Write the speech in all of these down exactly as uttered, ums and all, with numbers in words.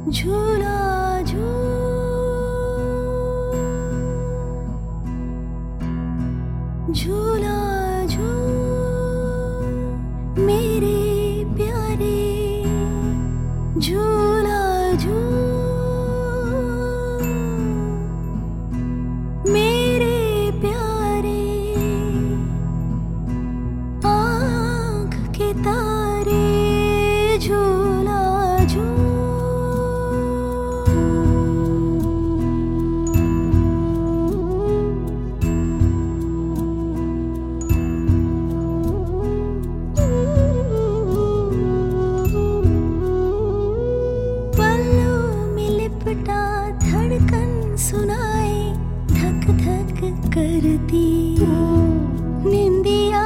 झूला झूल झूला झूल मेरे प्यारे झूला झूल मेरे प्यारे आँख के तारे झूला धड़कन सुनाए धक धक करती निंदिया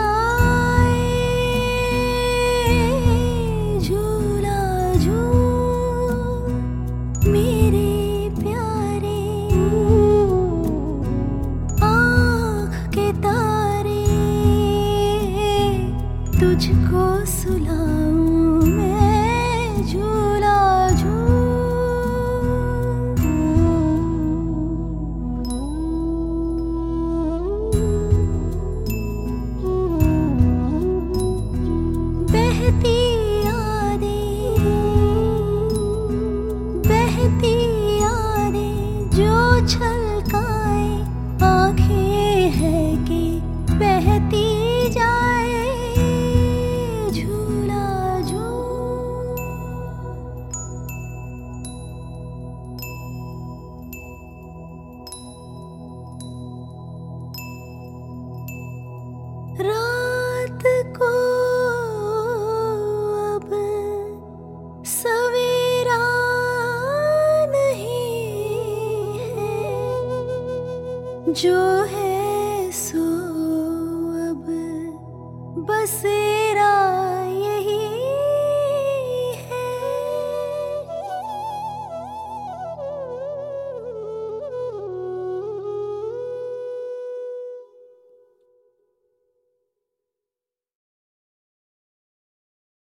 झूला झूल मेरे प्यारे आँख के तारे तुझको सुलाऊं मैं झूला बहती यादें बहती यादें जो छलकाए आँखें हैं कि बहती जाए झूला झूल रात को सवेरा नहीं है जो है सो अब बसे